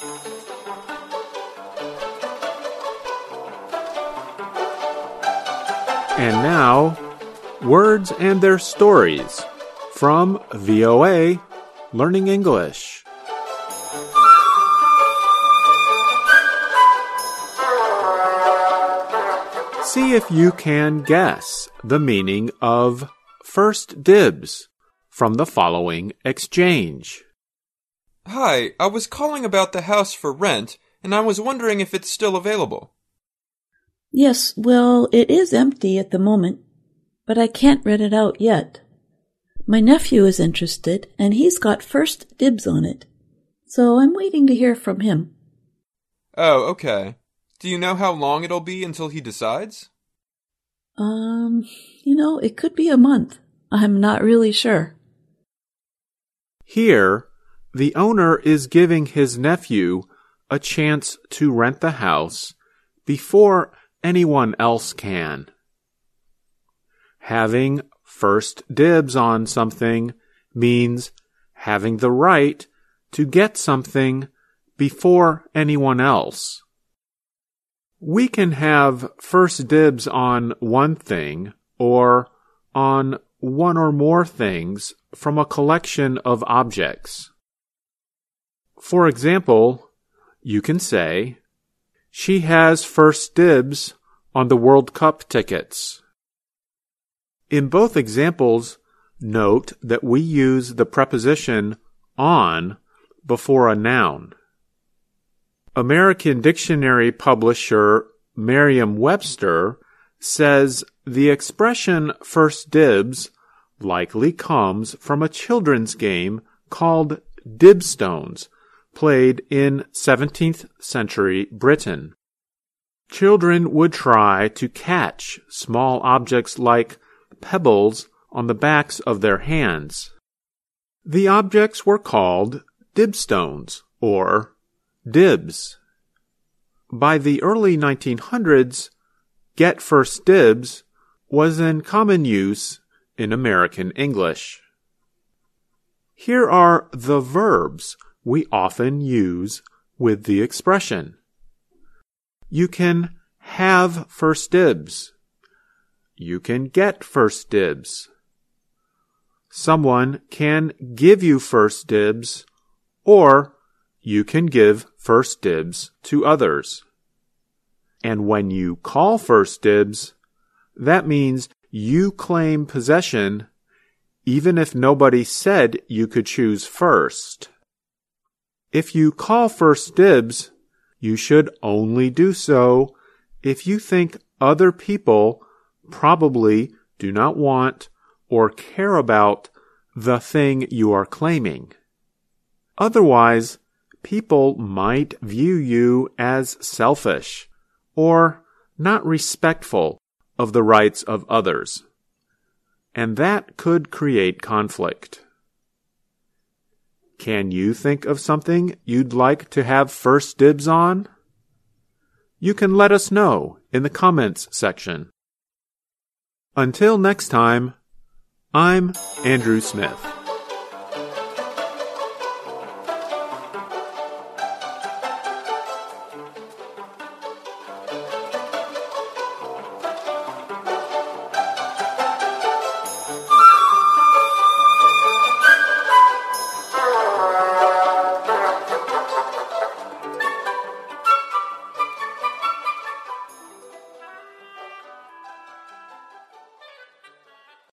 And now, words and their stories from VOA Learning English. See if you can guess the meaning of first dibs from the following exchange. Hi, I was calling about the house for rent, and I was wondering if it's still available. Yes, well, it is empty at the moment, but I can't rent it out yet. My nephew is interested, and he's got first dibs on it, so I'm waiting to hear from him. Oh, okay. Do you know how long it'll be until he decides? It could be a month. I'm not really sure. Here, the owner is giving his nephew a chance to rent the house before anyone else can. Having first dibs on something means having the right to get something before anyone else. We can have first dibs on one thing or on one or more things from a collection of objects. For example, you can say, "She has first dibs on the World Cup tickets." In both examples, note that we use the preposition on before a noun. American Dictionary publisher Merriam-Webster says the expression first dibs likely comes from a children's game called dibstones, played in 17th century Britain. Children would try to catch small objects like pebbles on the backs of their hands. The objects were called dibstones, or dibs. By the early 1900s, get first dibs was in common use in American English. Here are the verbs we often use with the expression. You can have first dibs. You can get first dibs. Someone can give you first dibs, or you can give first dibs to others. And when you call first dibs, that means you claim possession even if nobody said you could choose first. If you call first dibs, you should only do so if you think other people probably do not want or care about the thing you are claiming. Otherwise, people might view you as selfish or not respectful of the rights of others, and that could create conflict. Can you think of something you'd like to have first dibs on? You can let us know in the comments section. Until next time, I'm Andrew Smith.